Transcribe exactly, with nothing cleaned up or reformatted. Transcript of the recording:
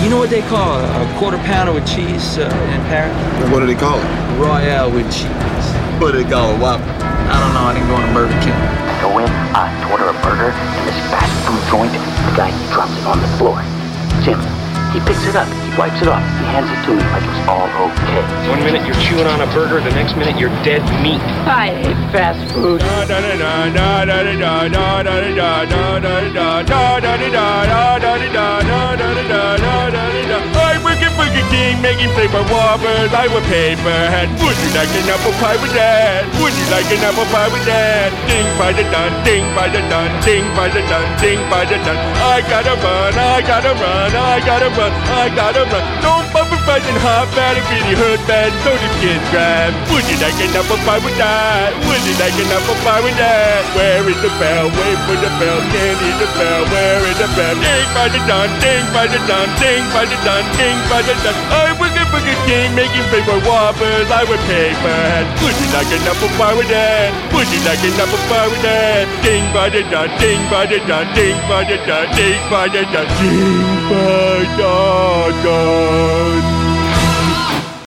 You know what they call a, a quarter pounder with cheese uh, in Paris? What do they call it? Royale with cheese. What do they call it? Whopper? I don't know. I didn't go to Burger King. I go in, I order a burger, and this fast food joint, the guy he drops it on the floor. Jim, he picks it up, he wipes it off, he hands it to me like it was all okay. One minute you're chewing on a burger, the next minute you're dead meat. I hate fast food. I work at Burger King making flavor whoppers. I would paper hat. Would you like an apple pie with that? Would you like an apple pie with that? Ding by the dun, ding by the dun, ding by the dun, ding by the dun. I gotta run, I gotta run, I gotta run, I gotta run. Don't bump a fudge and hot bad, it really hurt bad, so the kids grab. Would you like an apple pie with that? Would you like an apple pie with that? Where is the bell? Wait for the bell, can't hear the bell. Where is the bell? Ding by the dun, ding by the dun, ding by the dun, ding by the dun. I was at Burger King making flavor whoppers. I would pay for that. Would you like an apple pie with that? Would you like an apple pie with that? Ding by the dun, ding by the dun, ding by the dun, ding by the dun, ding by the dun.